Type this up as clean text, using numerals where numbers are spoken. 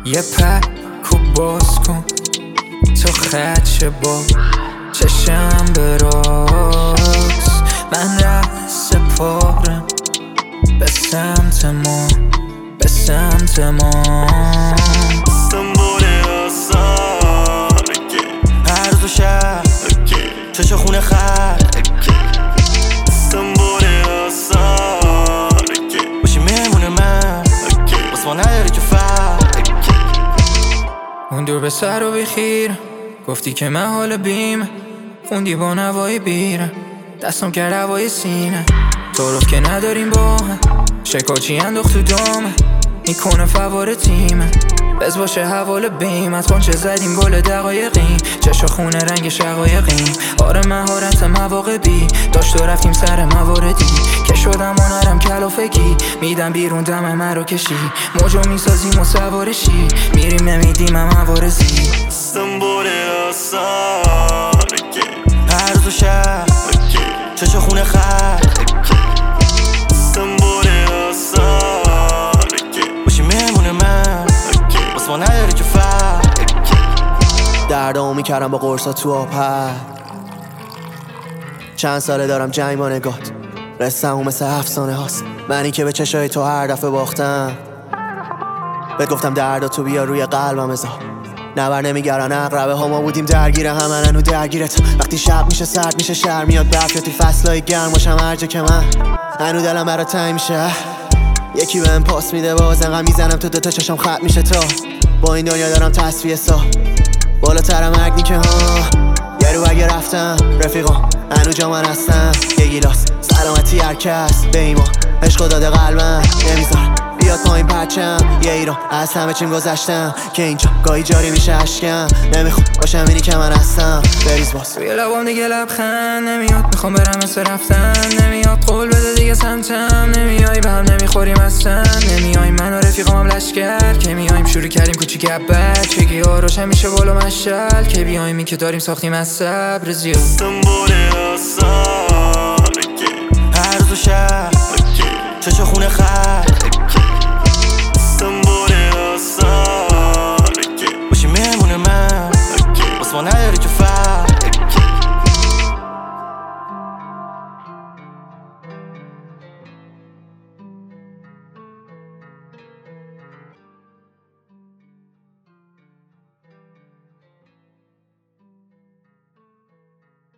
یه پک و باز کن تو خدشه با چشم براز من رأس پارم به سمت ما به سمت ما استنبول آسان هر روز و شب چشم خونه خر استنبول آسان باشی مهمون من بس ما نداری که فرق اون دور به سر و بخیر گفتی که من حال بیم خوندی با نوای بیرم دستم کرد هوای سینه تعارف که نداریم با هم شکاچی انداخت تو دامه میکنه فوار تیمه بز باشه حوال بیمت خونچه زدیم گل دقایقیم چشا خونه رنگ شقایقیم آره مهارت مواقع بی داشت و رفتیم سر مواردی که شدم هنرم کلافگی میدم بیرون دم من رو کشی موجو میسازیم و سوارشی میریم نمیدیم هم موارزی استنبول آسان هر روز و شب چشا خونه خر استنبول آسان باشی مهمون من بس ما نداری که فرق دردامو میکردم با قرصا تو آپر چند ساله دارم جنگ با نگات رسمو مثل افسانه هاست منی که به چشای تو هر دفعه باختم بهت گفتم درداتو بیا روی قلبم ازا نبر نمیگرن اقربه ها ما بودیم درگیره همه درگیرت وقتی شب میشه سرد میشه شهر میاد برف یا تو فصلای گرم باشم هر جا که من هنو دلم برات تنگ میشه یکی بهم پاس میده باز انقدر میزنم تو دوتا چشم خط میشه تا با این دنیا دارم تصفیه سا بالاتر مرگ که ها یه رو اگه رفتم رفیقام هنو جا من هستم یه گیلاس سلامتی هر کس به ایمان عشق داده قلبم نمیذار بیاد پایین پرچم یه ایران از همه چیم گذشتم که اینجا گاهی جاری میشه عشقم نمیخوام باشم اینی که من هستم بریز باز روی لبام دیگه لبخند نمیاد میخوام برم مثل رفتن نمیاد قول بده دیگه سمتم نمیای به هم نمیخوریم اصلا نمیای من و رفیقام لشکر که میایم شروع کردیم کوچیک بچگی ها روشن میشه بالا مشعل که بیایم این که داریم ساختیم از صبر زیاد استنبول آسان هر روز و شب چشم خونه خر